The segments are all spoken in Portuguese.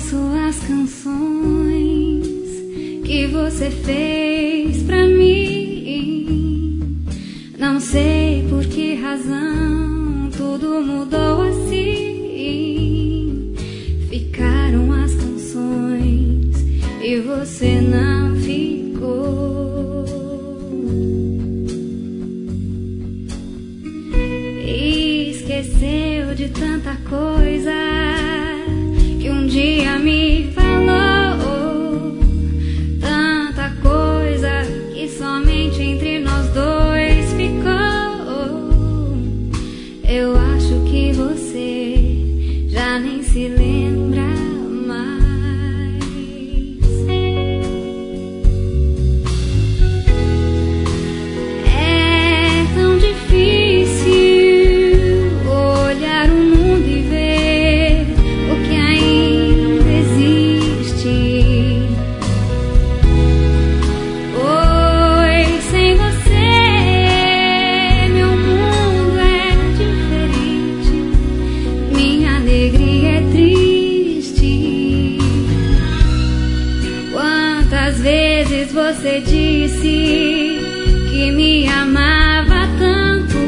ouço as canções que você fez pra mim. Não sei por que razão tudo mudou assim. Ficaram as canções e você não ficou. Esqueceu de tanta coisa que um dia me falou, tanta coisa que somente entre nós dois ficou. Eu acho que você já nem se lembra mais. É tão difícil olhar o mundo e ver o que ainda existe. Pois sem você meu mundo é diferente, minha alegria é triste. Quantas vezes você disse que me amava tanto,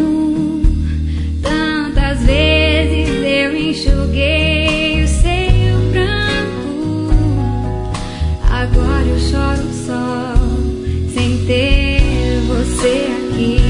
tantas vezes eu enxuguei o seu pranto. Agora eu choro só sem ter você aqui.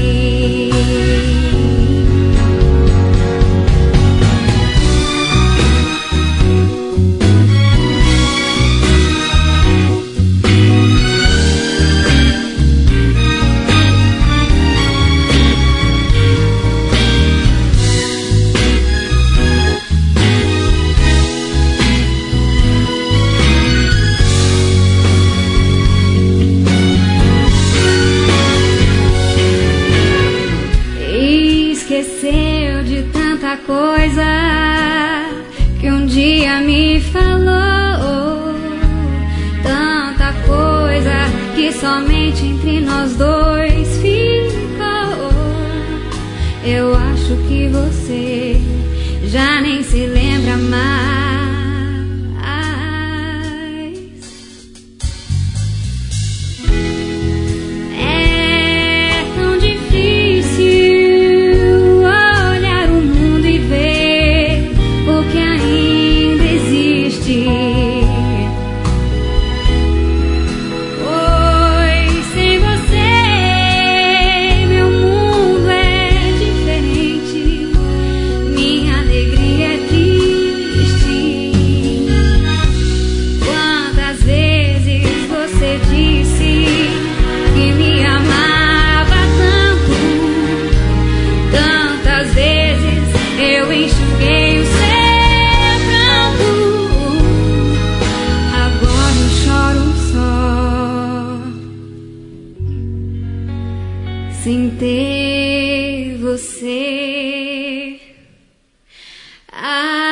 Esqueceu de tanta coisa que um dia me falou, tanta coisa que somente entre nós dois ficou. Eu acho que você já nem se lembra mais. É tão difícil olhar o mundo e ver o que ainda existe. Pois sem você meu mundo é diferente, minha alegria é triste. Quantas vezes você disse que me amava tanto, tantas vezes eu enxuguei o seu pranto. Agora eu choro só sem ter você